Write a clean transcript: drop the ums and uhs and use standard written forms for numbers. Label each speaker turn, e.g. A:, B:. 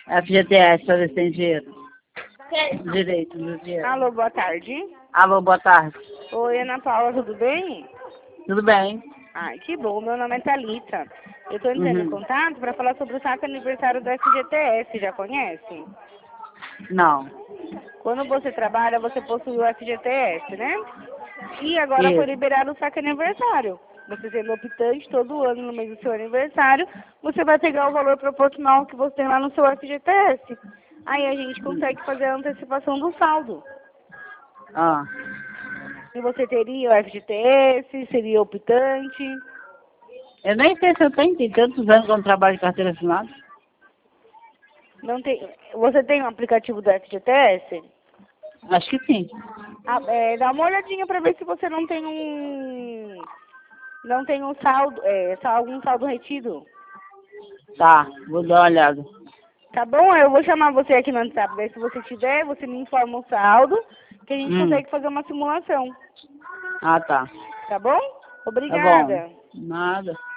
A: FGTS, pra ver se tem dinheiro. Direito do dinheiro.
B: Alô, boa tarde.
A: Alô, boa tarde.
B: Oi, Ana Paula, tudo bem?
A: Tudo bem?
B: Ai, que bom. Meu nome é Thalita. Eu estou entrando em contato para falar sobre o saque aniversário do FGTS. Já conhece?
A: Não.
B: Quando você trabalha, você possui o FGTS, né? E agora foi
A: Isso.
B: liberado o saque aniversário. Você sendo optante, todo ano, no mês do seu aniversário, você vai pegar o valor proporcional que você tem lá no seu FGTS. Aí a gente consegue fazer a antecipação do saldo.
A: Ah.
B: E você teria o FGTS, seria optante.
A: Eu nem sei se eu tenho, tem tantos anos que eu não trabalho de carteira assinada.
B: Não tem, você tem um aplicativo do FGTS?
A: Acho que sim.
B: Dá uma olhadinha para ver se você não tem um saldo, algum saldo retido.
A: Tá, vou dar uma olhada.
B: Tá bom? Eu vou chamar você aqui no WhatsApp, ver se você tiver, você me informa o saldo, que a gente consegue fazer uma simulação.
A: Ah, tá.
B: Tá bom?
A: Tá bom.
B: Obrigada.
A: Nada.